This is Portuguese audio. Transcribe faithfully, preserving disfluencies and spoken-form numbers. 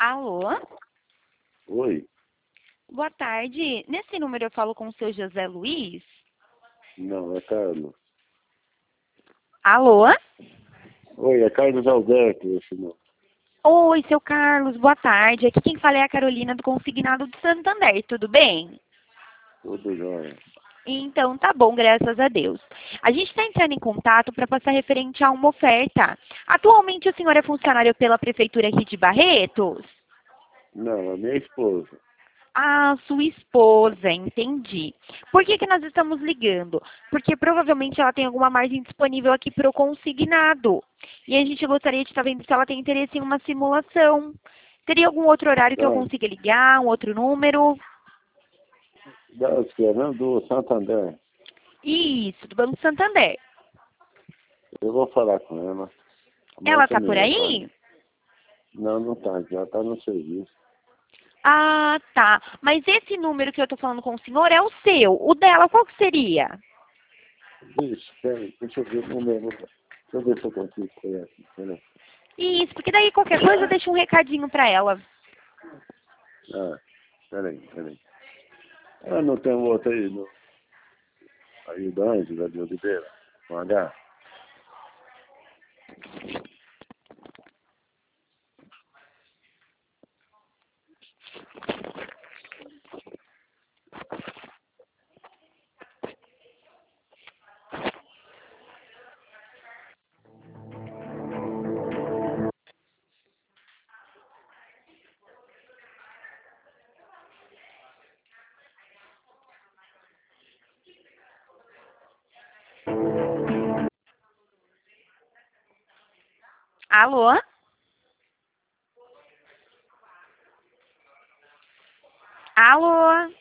Alô? Oi? Boa tarde. Nesse número eu falo com o seu José Luiz? Não, é Carlos. Alô? Oi, é Carlos Alberto esse não. Oi, seu Carlos, boa tarde. Aqui quem fala é a Carolina do Consignado do Santander, tudo bem? Tudo jóia. Então, tá bom, graças a Deus. A gente está entrando em contato para passar referente a uma oferta. Atualmente o senhor é funcionário pela Prefeitura aqui de Barretos? Não, é minha esposa. Ah, sua esposa, entendi. Por que que nós estamos ligando? Porque provavelmente ela tem alguma margem disponível aqui para o consignado. E a gente gostaria de estar vendo se ela tem interesse em uma simulação. Teria algum outro horário que eu Não, consiga ligar, um outro número? da Fernando do Santander. Isso, do Banco Santander. Eu vou falar com ela. Ela Marca tá por minha, tá? aí? Não, não tá. Já tá no serviço. Ah, tá. Mas esse número que eu tô falando com o senhor é o seu. O dela, qual que seria? Vixe, peraí, deixa eu ver o número. Deixa eu ver se eu consigo conhecer. Peraí. Isso, porque daí qualquer coisa eu deixo um recadinho para ela. Ah, peraí, peraí. Ah, não tem um outro aí, no... aí da Ângela de Oliveira, com H. Alô? Alô?